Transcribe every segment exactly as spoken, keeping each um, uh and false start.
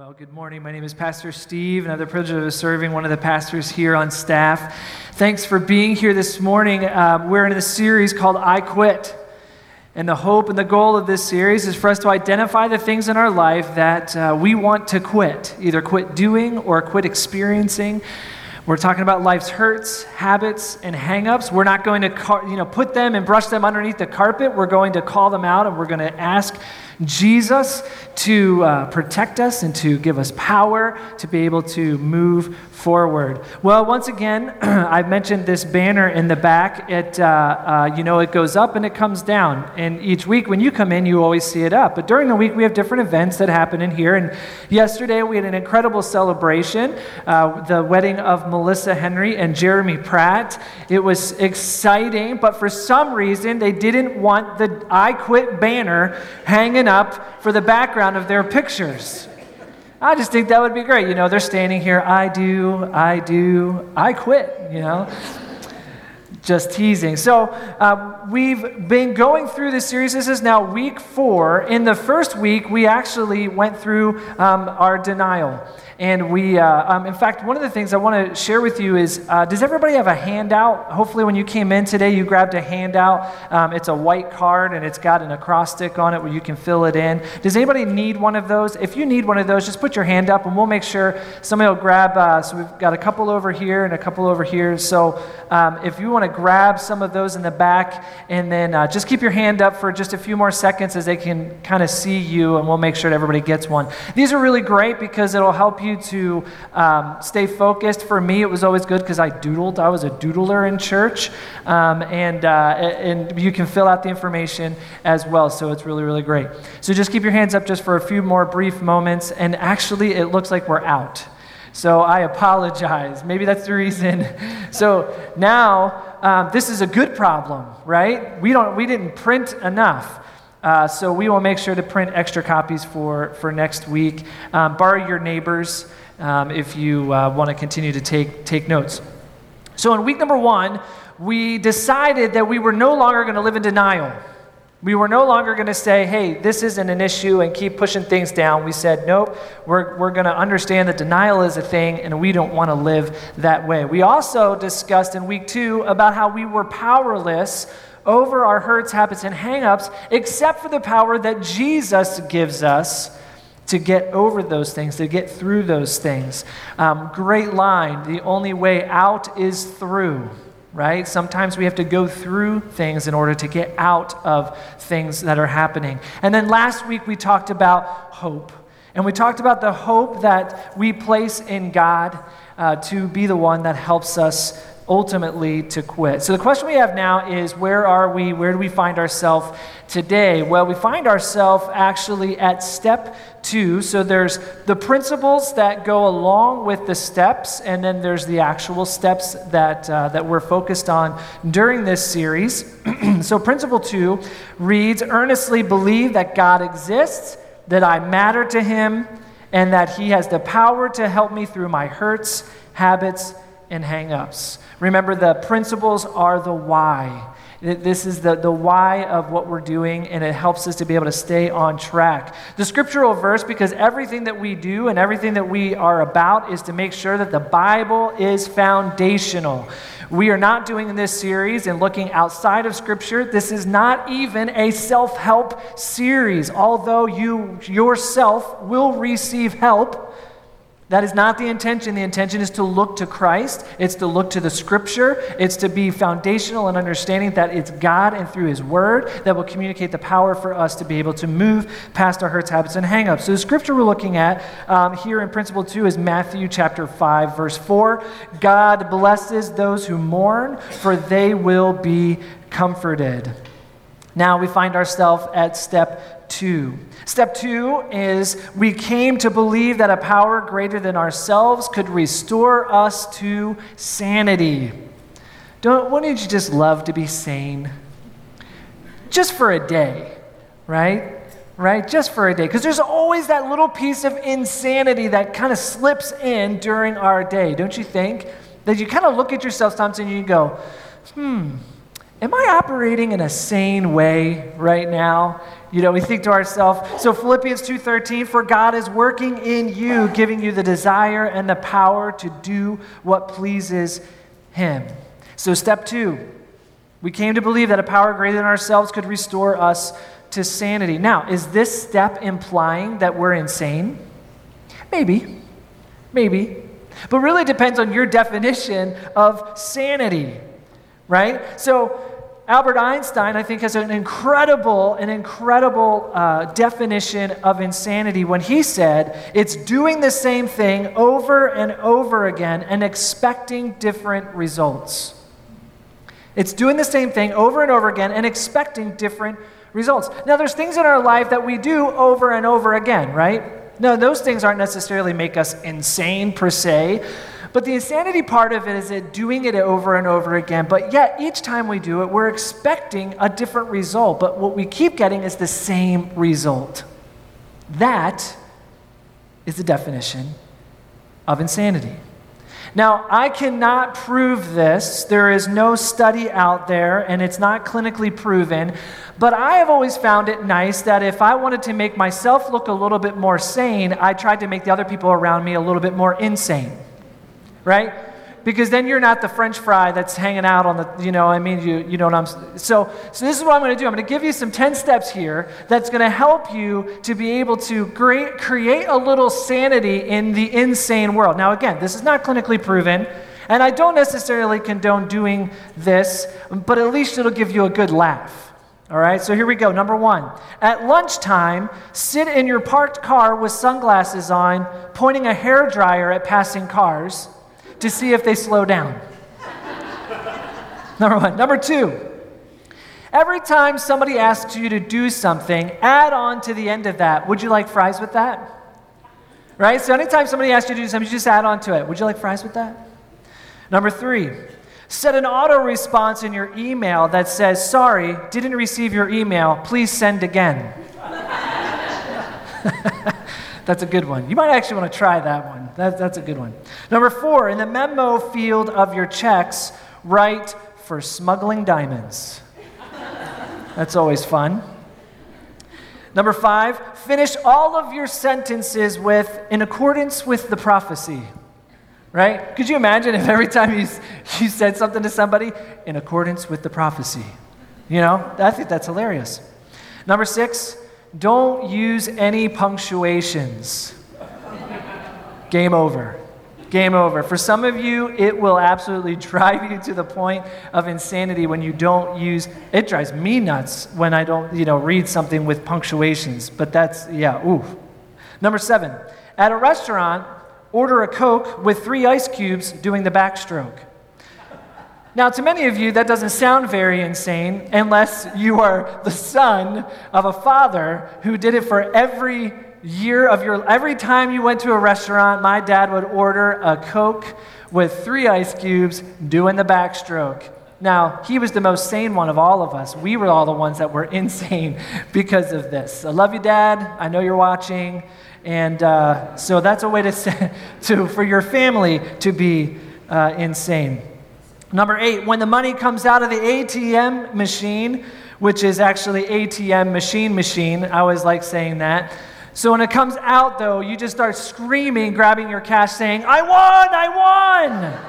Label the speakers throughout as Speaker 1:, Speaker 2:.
Speaker 1: Well, good morning. My name is Pastor Steve, and I have the privilege of serving one of the pastors here on staff. Thanks for being here this morning. Uh, we're in a series called I Quit. And the hope and the goal of this series is for us to identify the things in our life that uh, we want to quit, either quit doing or quit experiencing. We're talking about life's hurts, habits, and hang-ups. We're not going to car- you know, put them and brush them underneath the carpet. We're going to call them out, and we're going to ask Jesus to uh, protect us and to give us power to be able to move forward. Well, once again, I've mentioned this banner in the back. It, uh, uh, you know, it goes up and it comes down. And each week when you come in, you always see it up. But during the week, we have different events that happen in here. And yesterday, we had an incredible celebration, uh, the wedding of Melissa Henry and Jeremy Pratt. It was exciting, but for some reason, they didn't want the I Quit banner hanging up for the background of their pictures. I just think that would be great. You know, they're standing here, I do, I do, I quit, you know. Just teasing. So uh, we've been going through this series. This is now week four. In the first week, we actually went through um, our denial. And we, uh, um, in fact, one of the things I want to share with you is, uh, does everybody have a handout? Hopefully when you came in today, you grabbed a handout. Um, it's a white card, and it's got an acrostic on it where you can fill it in. Does anybody need one of those? If you need one of those, just put your hand up, and we'll make sure somebody will grab. Uh, so we've got a couple over here and a couple over here. So um, if you want to grab some of those in the back, and then uh, just keep your hand up for just a few more seconds as they can kind of see you, and we'll make sure that everybody gets one. These are really great because it'll help you to um, stay focused. For me, it was always good because I doodled. I was a doodler in church, um, and uh, and you can fill out the information as well, so it's really, really great. So just keep your hands up just for a few more brief moments, and actually it looks like we're out. So I apologize. Maybe that's the reason. So now um, this is a good problem, right? We don't. We didn't print enough. Uh, so we will make sure to print extra copies for, for next week. Um, borrow your neighbors um, if you uh, want to continue to take, take notes. So in week number one, we decided that we were no longer going to live in denial. We were no longer going to say, hey, this isn't an issue, and keep pushing things down. We said, nope, we're, we're going to understand that denial is a thing, and we don't want to live that way. We also discussed in week two about how we were powerless over our hurts, habits, and hang-ups, except for the power that Jesus gives us to get over those things, to get through those things. Um, great line, the only way out is through, right? Sometimes we have to go through things in order to get out of things that are happening. And then last week we talked about hope. And we talked about the hope that we place in God uh, to be the one that helps us ultimately to quit. So the question we have now is, where are we? Where do we find ourselves today? Well, we find ourselves actually at step two. So there's the principles that go along with the steps, and then there's the actual steps that uh, that we're focused on during this series. So principle two reads, earnestly believe that God exists, that I matter to him, and that he has the power to help me through my hurts, habits, and hang-ups. Remember, the principles are the why. This is the, the why of what we're doing, and it helps us to be able to stay on track. The scriptural verse, because everything that we do and everything that we are about is to make sure that the Bible is foundational. We are not doing this series and looking outside of Scripture. This is not even a self-help series, although you yourself will receive help. That is not the intention. The intention is to look to Christ. It's to look to the Scripture. It's to be foundational in understanding that it's God and through His Word that will communicate the power for us to be able to move past our hurts, habits, and hang-ups. So the Scripture we're looking at um, here in Principle two is Matthew chapter five, verse four. God blesses those who mourn, for they will be comforted. Now we find ourselves at step two. Step two is we came to believe that a power greater than ourselves could restore us to sanity. Don't, wouldn't you just love to be sane? Just for a day, right? Right? Just for a day. Because there's always that little piece of insanity that kind of slips in during our day, don't you think? That you kind of look at yourself sometimes and you go, hmm, am I operating in a sane way right now? You know, we think to ourselves, so Philippians two thirteen, for God is working in you, giving you the desire and the power to do what pleases him. So step two, we came to believe that a power greater than ourselves could restore us to sanity. Now, is this step implying that we're insane? Maybe, maybe. But really depends on your definition of sanity, right? So Albert Einstein, I think, has an incredible, an incredible uh, definition of insanity when he said, it's doing the same thing over and over again and expecting different results. It's doing the same thing over and over again and expecting different results. Now, there's things in our life that we do over and over again, right? No, those things aren't necessarily make us insane per se, but the insanity part of it is it doing it over and over again, but yet each time we do it, we're expecting a different result, but what we keep getting is the same result. That is the definition of insanity. Now, I cannot prove this. There is no study out there, and it's not clinically proven, but I have always found it nice that if I wanted to make myself look a little bit more sane, I tried to make the other people around me a little bit more insane. Right? Because then you're not the French fry that's hanging out on the, you know, I mean, you you know what I'm, so, so this is what I'm going to do. I'm going to give you some ten steps here that's going to help you to be able to create, create a little sanity in the insane world. Now, again, this is not clinically proven, and I don't necessarily condone doing this, but at least it'll give you a good laugh. All right, so here we go. Number one, at lunchtime, sit in your parked car with sunglasses on, pointing a hairdryer at passing cars to see if they slow down. Number one. Number two, every time somebody asks you to do something, add on to the end of that, would you like fries with that? Right? So anytime somebody asks you to do something, you just add on to it. Would you like fries with that? Number three, set an auto response in your email that says, sorry, didn't receive your email, please send again. That's a good one. You might actually want to try that one. That, that's a good one. Number four, in the memo field of your checks, write for smuggling diamonds. That's always fun. Number five, finish all of your sentences with, in accordance with the prophecy. Right? Could you imagine if every time you, you said something to somebody, in accordance with the prophecy? You know, I think that's hilarious. Number six, don't use any punctuations. Game over. Game over. For some of you, it will absolutely drive you to the point of insanity when you don't use, it drives me nuts when I don't, you know, read something with punctuations. But that's, yeah, ooh. Number seven, at a restaurant, order a Coke with three ice cubes doing the backstroke. Now, to many of you, that doesn't sound very insane unless you are the son of a father who did it for every year of your, every time you went to a restaurant, my dad would order a Coke with three ice cubes doing the backstroke. Now, he was the most sane one of all of us. We were all the ones that were insane because of this. I love you, Dad. I know you're watching. And uh, so that's a way to, say, to for your family to be uh, insane. Number eight, when the money comes out of the A T M machine, which is actually A T M machine machine, I always like saying that. So when it comes out, though, you just start screaming, grabbing your cash, saying, I won, I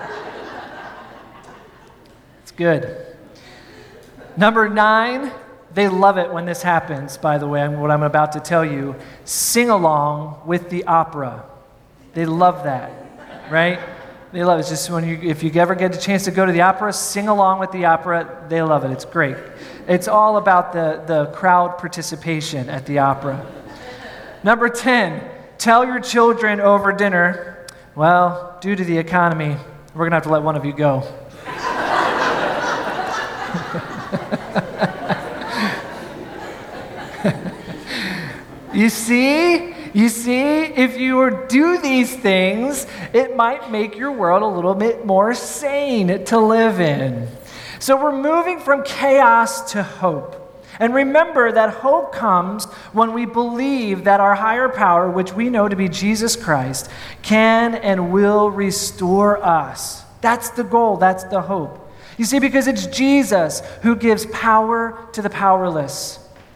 Speaker 1: won! It's good. Number nine, they love it when this happens, by the way, what I'm about to tell you. Sing along with the opera. They love that, right? They love it. It's just when you, if you ever get a chance to go to the opera, sing along with the opera. They love it. It's great. It's all about the, the crowd participation at the opera. Number ten, tell your children over dinner, well, due to the economy, we're going to have to let one of you go. You see? You see, if you do these things, it might make your world a little bit more sane to live in. So we're moving from chaos to hope. And remember that hope comes when we believe that our higher power, which we know to be Jesus Christ, can and will restore us. That's the goal. That's the hope. You see, because it's Jesus who gives power to the powerless.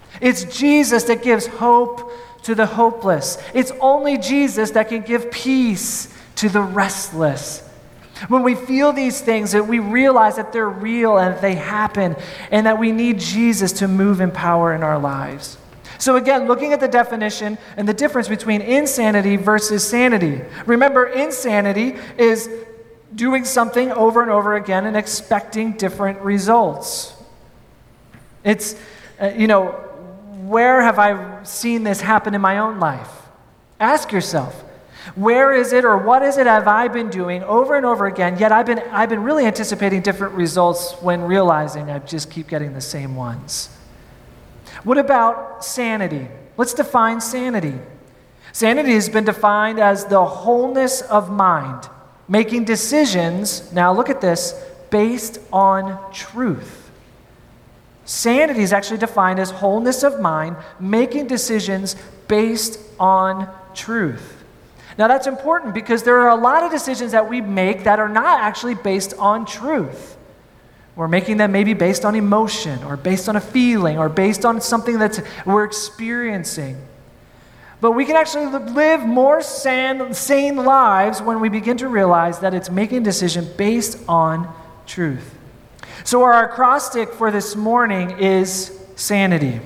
Speaker 1: It's Jesus that gives hope to the hopeless. It's only Jesus that can give peace to the restless. When we feel these things, that we realize that they're real and that they happen, and that we need Jesus to move in power in our lives. So again, looking at the definition and the difference between insanity versus sanity. Remember, insanity is doing something over and over again and expecting different results. It's, uh, you know, where have I seen this happen in my own life? Ask yourself. Where is it or what is it have I been doing over and over again, yet I've been, I've been really anticipating different results when realizing I just keep getting the same ones? What about sanity? Let's define sanity. Sanity has been defined as the wholeness of mind, making decisions, now look at this, based on truth. Sanity is actually defined as wholeness of mind, making decisions based on truth. Now that's important because there are a lot of decisions that we make that are not actually based on truth. We're making them maybe based on emotion or based on a feeling or based on something that we're experiencing. But we can actually live more sane, sane lives when we begin to realize that it's making a decision based on truth. So our acrostic for this morning is sanity.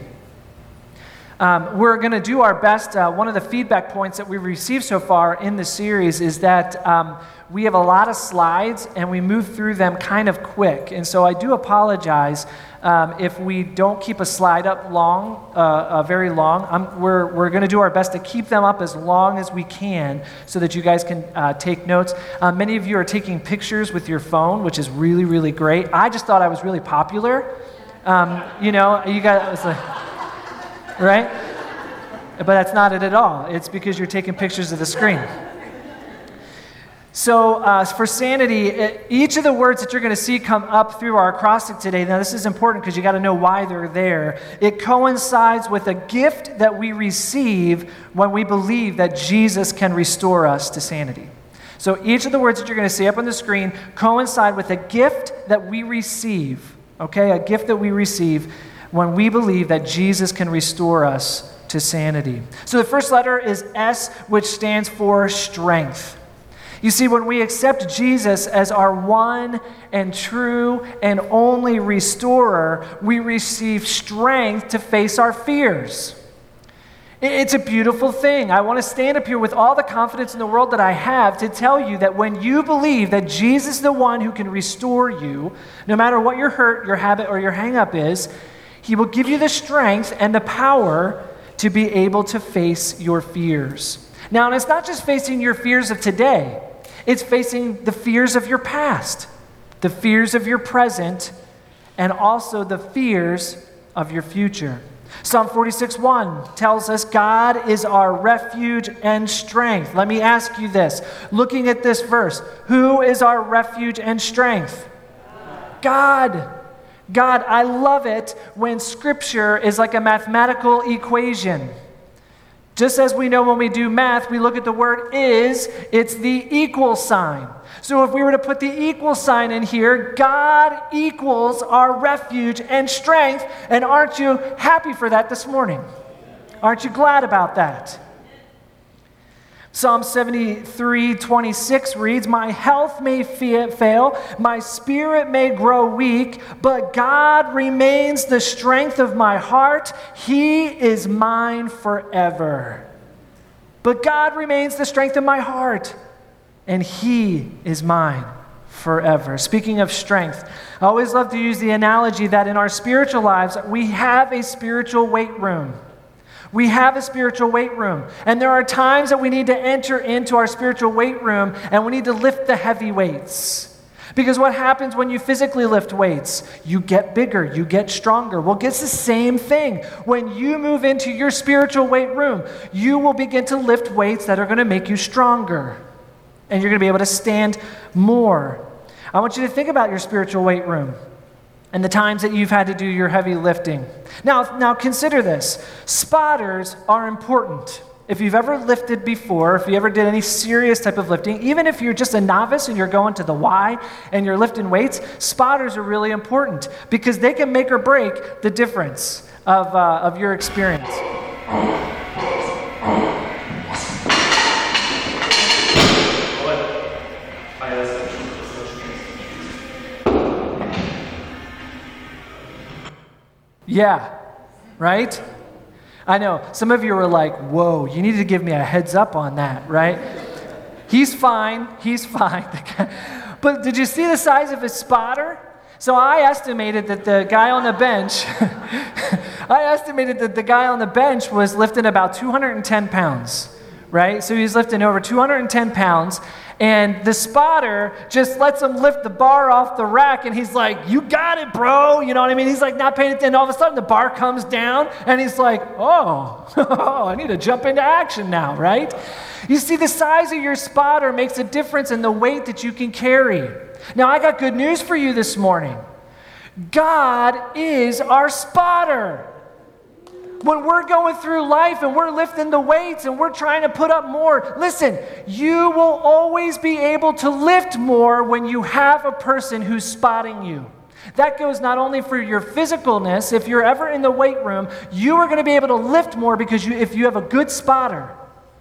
Speaker 1: Um, we're going to do our best. Uh, one of the feedback points that we've received so far in the series is that um, we have a lot of slides and we move through them kind of quick. And so I do apologize um, if we don't keep a slide up long, uh, uh, very long. I'm, we're we're going to do our best to keep them up as long as we can so that you guys can uh, take notes. Uh, many of you are taking pictures with your phone, which is really, really great. I just thought I was really popular. Um, you know, you got, it's like, right? But that's not it at all. It's because you're taking pictures of the screen. So uh, for sanity, it, each of the words that you're going to see come up through our acrostic today, now this is important because you got to know why they're there. It coincides with a gift that we receive when we believe that Jesus can restore us to sanity. So each of the words that you're going to see up on the screen coincide with a gift that we receive, okay? A gift that we receive when we believe that Jesus can restore us to sanity. So the first letter is S, which stands for strength. You see, when we accept Jesus as our one and true and only restorer, we receive strength to face our fears. It's a beautiful thing. I want to stand up here with all the confidence in the world that I have to tell you that when you believe that Jesus is the one who can restore you, no matter what your hurt, your habit, or your hang-up is, He will give you the strength and the power to be able to face your fears. Now, and it's not just facing your fears of today. It's facing the fears of your past, the fears of your present, and also the fears of your future. Psalm forty-six one tells us God is our refuge and strength. Let me ask you this, looking at this verse, who is our refuge and strength? God. God, I love it when Scripture is like a mathematical equation. Just as we know when we do math, we look at the word is, it's the equal sign. So if we were to put the equal sign in here, God equals our refuge and strength. And aren't you happy for that this morning? Aren't you glad about that? Psalm seventy-three twenty-six reads, "My health may fail, my spirit may grow weak, but God remains the strength of my heart. He is mine forever." But God remains the strength of my heart, and He is mine forever. Speaking of strength, I always love to use the analogy that in our spiritual lives, we have a spiritual weight room. We have a spiritual weight room, and there are times that we need to enter into our spiritual weight room and we need to lift the heavy weights. Because what happens when you physically lift weights? You get bigger, you get stronger. Well, it's the same thing. When you move into your spiritual weight room, you will begin to lift weights that are going to make you stronger, and you're going to be able to stand more. I want you to think about your spiritual weight room and the times that you've had to do your heavy lifting. Now, now consider this. Spotters are important. if you've ever lifted before, if you ever did any serious type of lifting, even if you're just a novice and you're going to the Y and you're lifting weights, spotters are really important because they can make or break the difference of, uh, of your experience. Yeah, right? I know. Some of you are like, whoa, you need to give me a heads up on that, right? He's fine. He's fine. But did you see the size of his spotter? So I estimated that the guy on the bench, I estimated that the guy on the bench was lifting about two hundred ten pounds, right? So he's lifting over two hundred ten pounds, and the spotter just lets him lift the bar off the rack, and he's like, you got it, bro. You know what I mean? He's like not paying attention. All of a sudden, the bar comes down, and he's like, oh, I need to jump into action now, right? You see, the size of your spotter makes a difference in the weight that you can carry. Now, I got good news for you this morning. God is our spotter. When we're going through life and we're lifting the weights and we're trying to put up more, listen, you will always be able to lift more when you have a person who's spotting you. That goes not only for your physicalness. If you're ever in the weight room, you are going to be able to lift more because you, if you have a good spotter.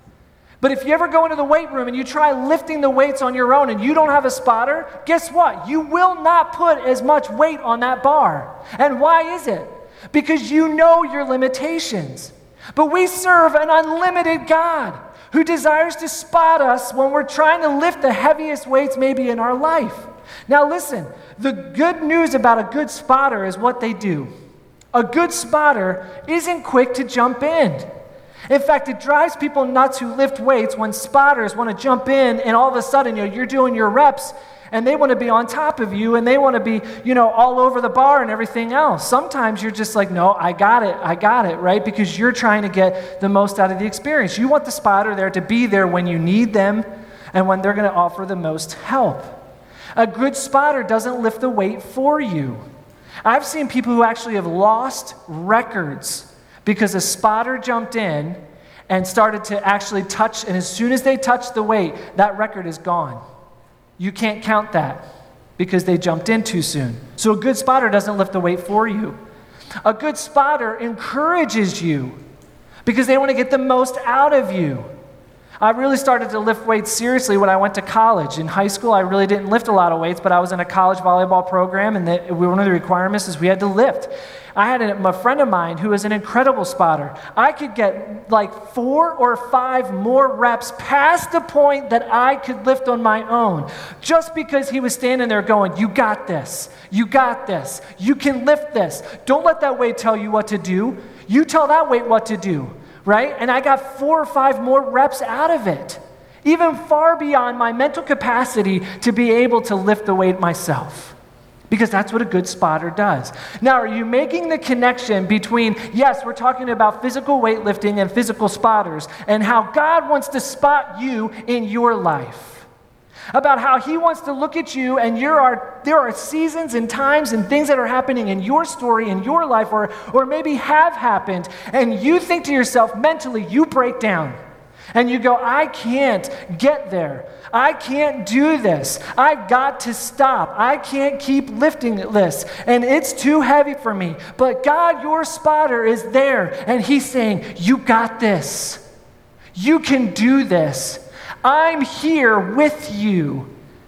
Speaker 1: But if you ever go into the weight room and you try lifting the weights on your own and you don't have a spotter, guess what? You will not put as much weight on that bar. And why is it? Because you know your limitations. But we serve an unlimited God who desires to spot us when we're trying to lift the heaviest weights maybe in our life. Now listen, the good news about a good spotter is what they do. A good spotter isn't quick to jump in. In fact, it drives people nuts who lift weights when spotters want to jump in and all of a sudden, you know, you're doing your reps and they want to be on top of you and they want to be, you know, all over the bar and everything else. Sometimes you're just like, no, I got it, I got it, right? Because you're trying to get the most out of the experience. You want the spotter there to be there when you need them and when they're going to offer the most help. A good spotter doesn't lift the weight for you. I've seen people who actually have lost records because a spotter jumped in and started to actually touch, and as soon as they touched the weight, that record is gone. You can't count that because they jumped in too soon. So a good spotter doesn't lift the weight for you. A good spotter encourages you because they want to get the most out of you. I really started to lift weights seriously when I went to college. In high school, I really didn't lift a lot of weights, but I was in a college volleyball program, and the, one of the requirements is we had to lift. I had a, a friend of mine who was an incredible spotter. I could get like four or five more reps past the point that I could lift on my own, just because he was standing there going, you got this, you got this, you can lift this. Don't let that weight tell you what to do. You tell that weight what to do. Right? And I got four or five more reps out of it, even far beyond my mental capacity to be able to lift the weight myself, because that's what a good spotter does. Now, are you making the connection between, yes, we're talking about physical weightlifting and physical spotters, and how God wants to spot you in your life? About how he wants to look at you and there are, there are seasons and times and things that are happening in your story, in your life, or, or maybe have happened, and you think to yourself mentally, you break down. And you go, I can't get there. I can't do this. I've got to stop. I can't keep lifting this. And it's too heavy for me. But God, your spotter, is there. And he's saying, you got this. You can do this. I'm here with you.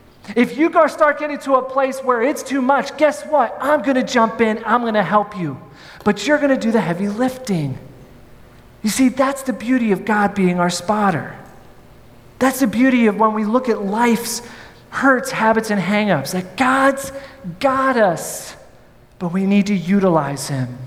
Speaker 1: If you go start getting to a place where it's too much, guess what? I'm going to jump in. I'm going to help you. But you're going to do the heavy lifting. You see, that's the beauty of God being our spotter. That's the beauty of when we look at life's hurts, habits, and hang-ups. That God's got us, but we need to utilize him.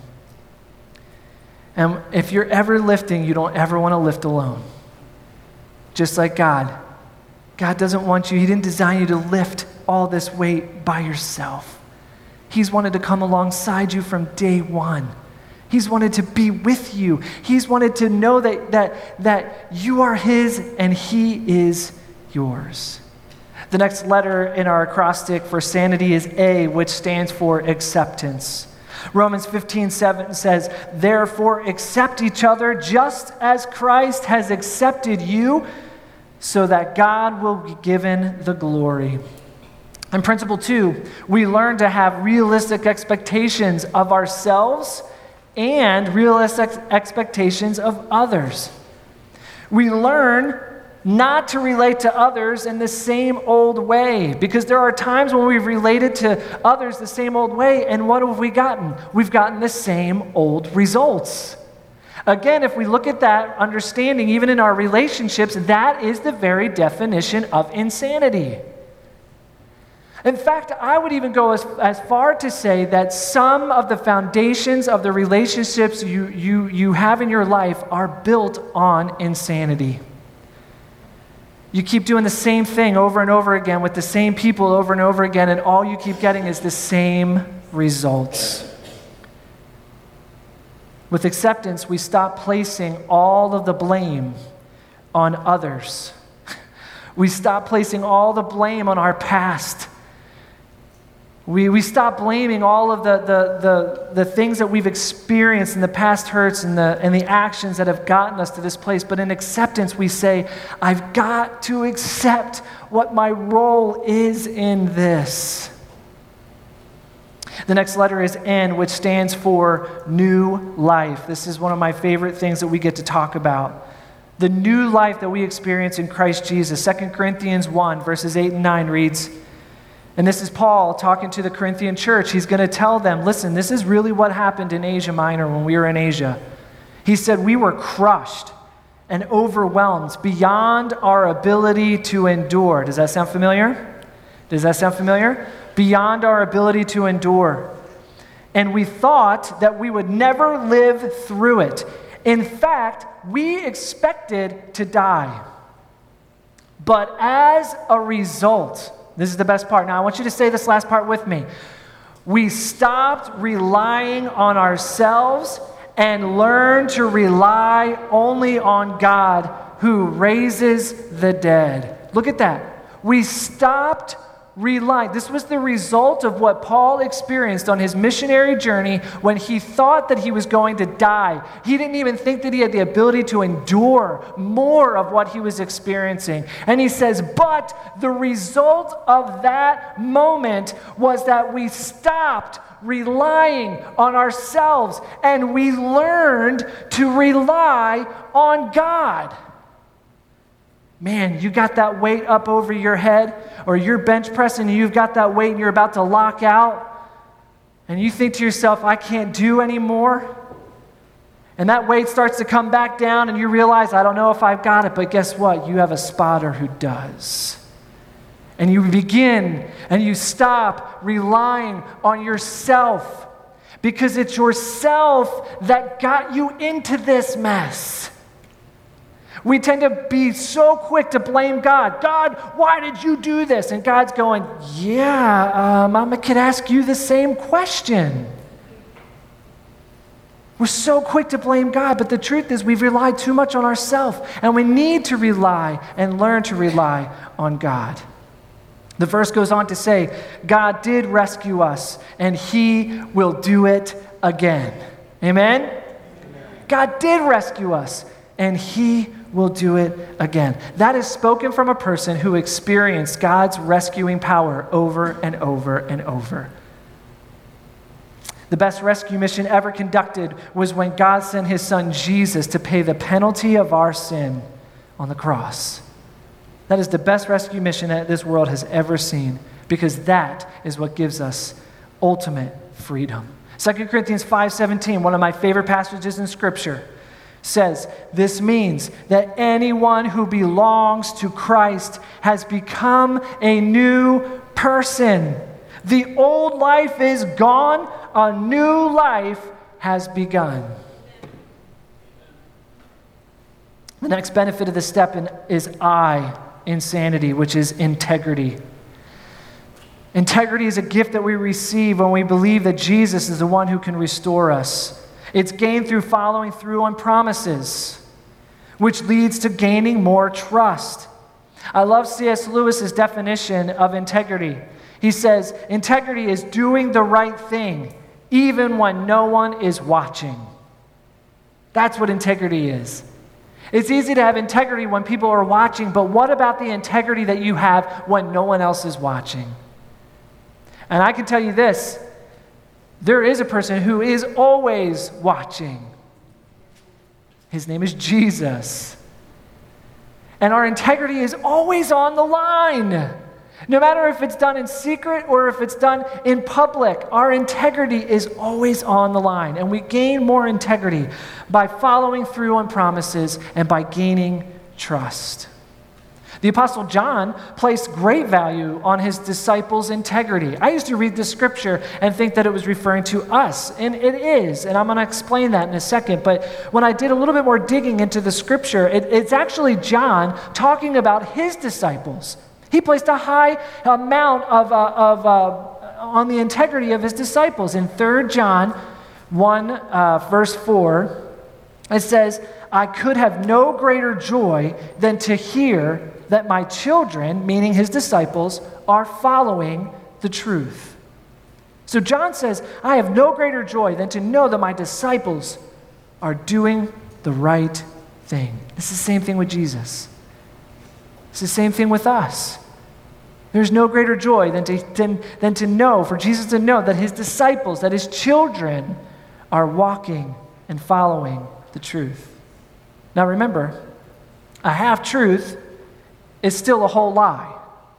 Speaker 1: And if you're ever lifting, you don't ever want to lift alone. Just like God. God doesn't want you, he didn't design you to lift all this weight by yourself. He's wanted to come alongside you from day one. He's wanted to be with you. He's wanted to know that, that, that you are his and he is yours. The next letter in our acrostic for sanity is A, which stands for acceptance. Romans fifteen seven says, "Therefore accept each other just as Christ has accepted you, so that God will be given the glory." And principle two, we learn to have realistic expectations of ourselves and realistic expectations of others. We learn not to relate to others in the same old way, because there are times when we've related to others the same old way, and what have we gotten? We've gotten the same old results. Again, if we look at that understanding, even in our relationships, that is the very definition of insanity. In fact, I would even go as, as far to say that some of the foundations of the relationships you, you, you have in your life are built on insanity. You keep doing the same thing over and over again with the same people over and over again, and all you keep getting is the same results. With acceptance, we stop placing all of the blame on others. We stop placing all the blame on our past. We, we stop blaming all of the, the, the, the things that we've experienced in the past hurts and the, and the actions that have gotten us to this place. But in acceptance, we say, I've got to accept what my role is in this. The next letter is N, which stands for new life. This is one of my favorite things that we get to talk about. The new life that we experience in Christ Jesus. Second Corinthians one, verses eight and nine reads, and this is Paul talking to the Corinthian church. He's going to tell them, listen, this is really what happened in Asia Minor when we were in Asia. He said, we were crushed and overwhelmed beyond our ability to endure. Does that sound familiar? Does that sound familiar? Beyond our ability to endure. And we thought that we would never live through it. In fact, we expected to die. But as a result, this is the best part. Now, I want you to say this last part with me. We stopped relying on ourselves and learned to rely only on God who raises the dead. Look at that. We stopped relying. This was the result of what Paul experienced on his missionary journey when he thought that he was going to die. He didn't even think that he had the ability to endure more of what he was experiencing. And he says, but the result of that moment was that we stopped relying on ourselves and we learned to rely on God. Man, you got that weight up over your head, or you're bench pressing and you've got that weight and you're about to lock out, and you think to yourself, I can't do anymore. And that weight starts to come back down and you realize, I don't know if I've got it, but guess what? You have a spotter who does. And you begin and you stop relying on yourself, because it's yourself that got you into this mess. We tend to be so quick to blame God. God, why did you do this? And God's going, yeah, um, I could ask you the same question. We're so quick to blame God, but the truth is we've relied too much on ourselves, and we need to rely and learn to rely on God. The verse goes on to say, God did rescue us, and He will do it again. Amen? Amen. God did rescue us, and He will do it again. That is spoken from a person who experienced God's rescuing power over and over and over. The best rescue mission ever conducted was when God sent His Son Jesus to pay the penalty of our sin on the cross. That is the best rescue mission that this world has ever seen, because that is what gives us ultimate freedom. Second Corinthians five seventeen, one of my favorite passages in Scripture, says, this means that anyone who belongs to Christ has become a new person. The old life is gone, a new life has begun. The next benefit of this step in, is I, insanity, which is integrity. Integrity is a gift that we receive when we believe that Jesus is the one who can restore us. It's gained through following through on promises, which leads to gaining more trust. I love C S Lewis's definition of integrity. He says, integrity is doing the right thing, even when no one is watching. That's what integrity is. It's easy to have integrity when people are watching, but what about the integrity that you have when no one else is watching? And I can tell you this, there is a person who is always watching. His name is Jesus. And our integrity is always on the line. No matter if it's done in secret or if it's done in public, our integrity is always on the line. And we gain more integrity by following through on promises and by gaining trust. The Apostle John placed great value on his disciples' integrity. I used to read this scripture and think that it was referring to us, and it is, and I'm going to explain that in a second. But when I did a little bit more digging into the scripture, it, it's actually John talking about his disciples. He placed a high amount of, uh, of uh, on the integrity of his disciples. In Third John one, uh, verse four, it says, I could have no greater joy than to hear that my children, meaning his disciples, are following the truth. So John says, I have no greater joy than to know that my disciples are doing the right thing. It's the same thing with Jesus. It's the same thing with us. There's no greater joy than to, than, than to know, for Jesus to know that his disciples, that his children are walking and following the truth. Now remember, a half-truth is still a whole lie.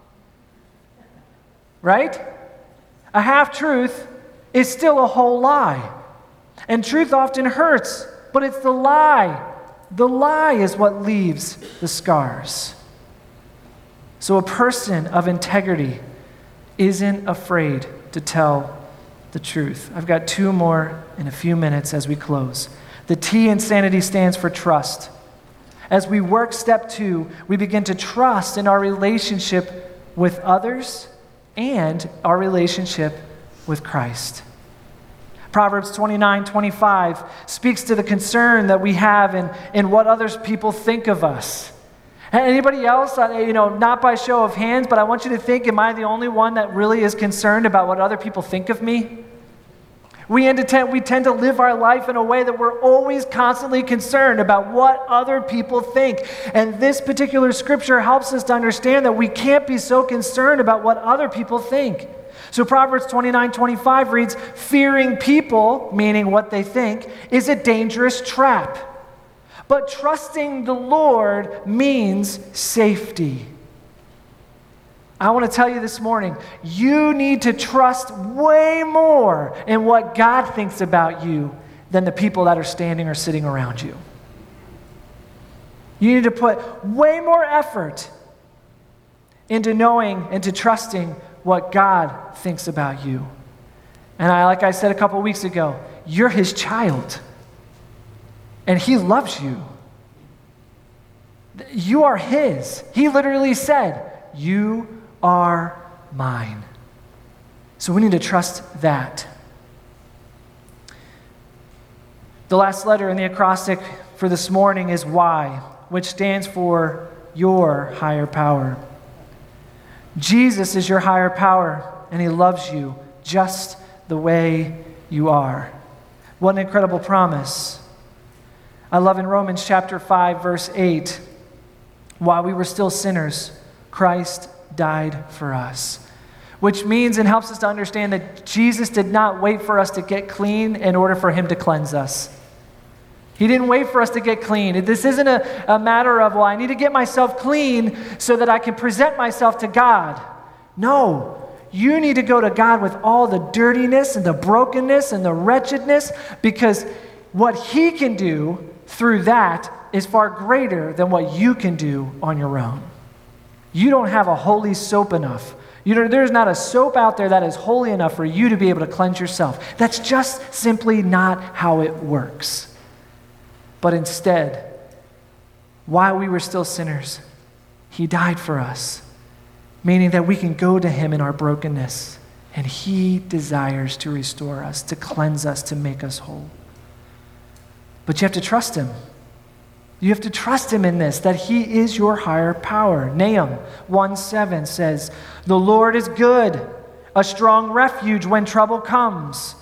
Speaker 1: Right? A half-truth is still a whole lie. And truth often hurts, but it's the lie. The lie is what leaves the scars. So a person of integrity isn't afraid to tell the truth. I've got two more in a few minutes as we close. The T in sanity stands for trust. As we work step two, we begin to trust in our relationship with others and our relationship with Christ. Proverbs twenty-nine twenty-five speaks to the concern that we have in, in what others people think of us. Anybody else, you know, not by show of hands, but I want you to think, am I the only one that really is concerned about what other people think of me? We tend, we tend to live our life in a way that we're always constantly concerned about what other people think. And this particular scripture helps us to understand that we can't be so concerned about what other people think. So Proverbs twenty-nine twenty-five reads, fearing people, meaning what they think, is a dangerous trap. But trusting the Lord means safety. I want to tell you this morning, you need to trust way more in what God thinks about you than the people that are standing or sitting around you. You need to put way more effort into knowing and to trusting what God thinks about you. And I, like I said a couple weeks ago, you're his child. And he loves you. You are his. He literally said, you are mine. So we need to trust that. The last letter in the acrostic for this morning is Y, which stands for your higher power. Jesus is your higher power, and he loves you just the way you are. What an incredible promise. I love in Romans chapter five, verse eight, while we were still sinners, Christ died for us. Which means and helps us to understand that Jesus did not wait for us to get clean in order for him to cleanse us. He didn't wait for us to get clean. This isn't a, a matter of, well, I need to get myself clean so that I can present myself to God. No, you need to go to God with all the dirtiness and the brokenness and the wretchedness, because what he can do through that is far greater than what you can do on your own. You don't have a holy soap enough. You know, there's not a soap out there that is holy enough for you to be able to cleanse yourself. That's just simply not how it works. But instead, while we were still sinners, he died for us, meaning that we can go to him in our brokenness, and he desires to restore us, to cleanse us, to make us whole. But you have to trust him. You have to trust him in this, that he is your higher power. Nahum one seven says, the Lord is good, a strong refuge when trouble comes. He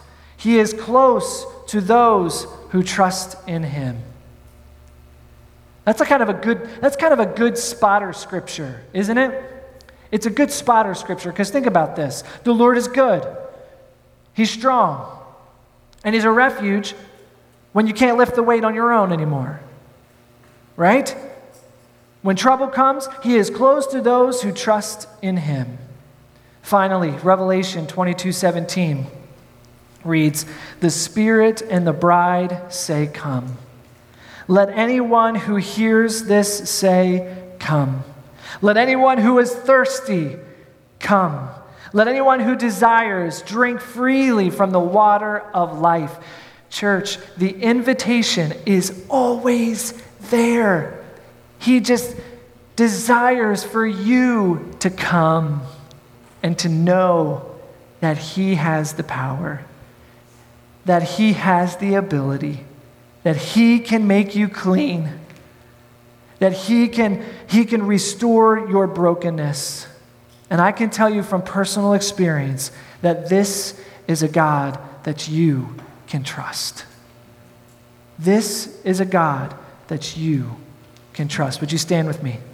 Speaker 1: He is close to those who trust in him. That's a kind of a good, that's kind of a good spotter scripture, isn't it? It's a good spotter scripture, because think about this. The Lord is good. He's strong. And he's a refuge when you can't lift the weight on your own anymore. Right? When trouble comes, he is close to those who trust in him. Finally, Revelation twenty-two seventeen reads, "The Spirit and the bride say, 'Come.' Let anyone who hears this say, 'Come.' Let anyone who is thirsty come. Let anyone who desires drink freely from the water of life." Church, the invitation is always there. He just desires for you to come and to know that he has the power, that he has the ability, that he can make you clean, that he can, he can restore your brokenness. And I can tell you from personal experience that this is a God that you can trust. This is a God that you can trust. Would you stand with me?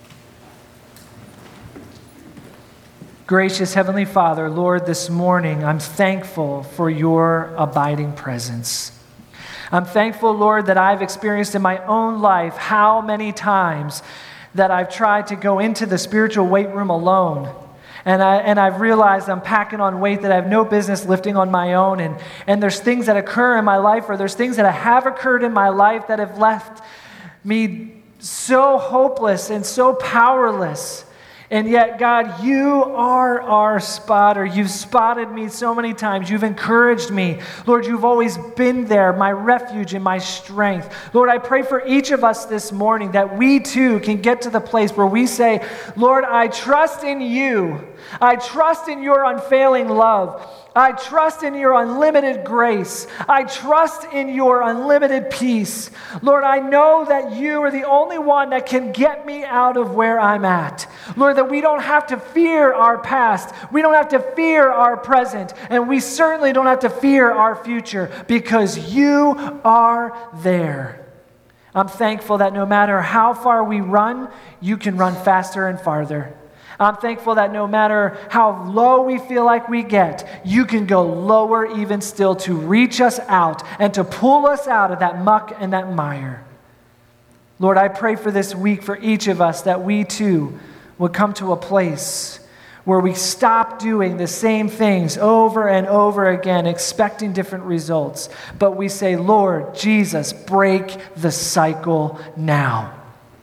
Speaker 1: Gracious Heavenly Father, Lord, this morning I'm thankful for your abiding presence. I'm thankful, Lord, that I've experienced in my own life how many times that I've tried to go into the spiritual weight room alone. And, I, and I've realized I'm packing on weight that I have no business lifting on my own. And, and there's things that occur in my life, or there's things that have occurred in my life that have left me so hopeless and so powerless. And yet, God, you are our spotter. You've spotted me so many times. You've encouraged me. Lord, you've always been there, my refuge and my strength. Lord, I pray for each of us this morning that we too can get to the place where we say, Lord, I trust in you. I trust in your unfailing love. I trust in your unlimited grace. I trust in your unlimited peace. Lord, I know that you are the only one that can get me out of where I'm at. Lord, that we don't have to fear our past. We don't have to fear our present. And we certainly don't have to fear our future, because you are there. I'm thankful that no matter how far we run, you can run faster and farther. I'm thankful that no matter how low we feel like we get, you can go lower even still to reach us out and to pull us out of that muck and that mire. Lord, I pray for this week for each of us that we too would come to a place where we stop doing the same things over and over again, expecting different results. But we say, Lord Jesus, break the cycle now.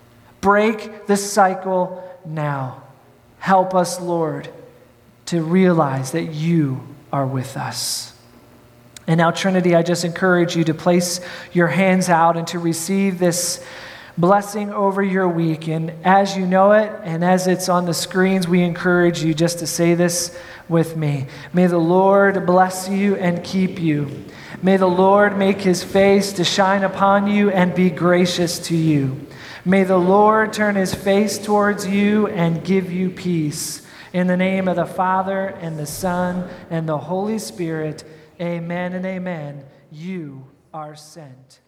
Speaker 1: Break the cycle now. Help us, Lord, to realize that you are with us. And now, Trinity, I just encourage you to place your hands out and to receive this blessing over your week. And as you know it, and as it's on the screens, we encourage you just to say this with me. May the Lord bless you and keep you. May the Lord make his face to shine upon you and be gracious to you. May the Lord turn his face towards you and give you peace. In the name of the Father, and the Son, and the Holy Spirit, amen and amen. You are sent.